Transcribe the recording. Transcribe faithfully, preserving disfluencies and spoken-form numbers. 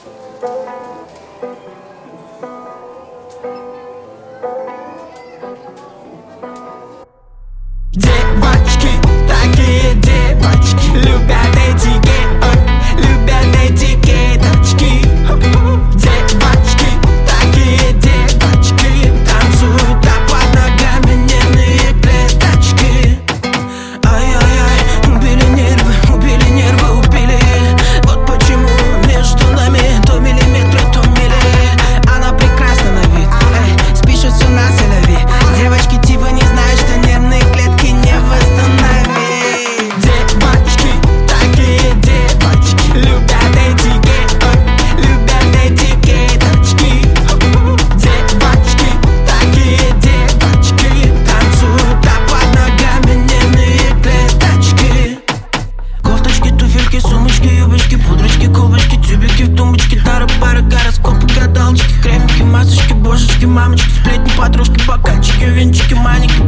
Девочки, такие девочки, любят этикет, любят этикеточки. Девочки, такие девочки, танцуют, а под ногами нервные клеточки. Ай-яй-яй, убили нервы, убили нервы, убили. Вот почему между нами то миллиметры, то мили. Она прекрасна на вид, эй, спишет все на селяви. Девочки типа не знают, что нервные клетки не восстановить. Девочки, такие девочки, любят этикет, любят этикеточки. Девочки, такие девочки, танцуют, а под ногами нервные клеточки. Кофточки, туфельки, сумочки, юбочки, пудрочки, колбочки, тюбики в тумбочке, тары, пары, гороскопы, гадалочки, кремики, масочки, божечки, мамочки, сплетни, подружки, бокальчики, венчики, маники,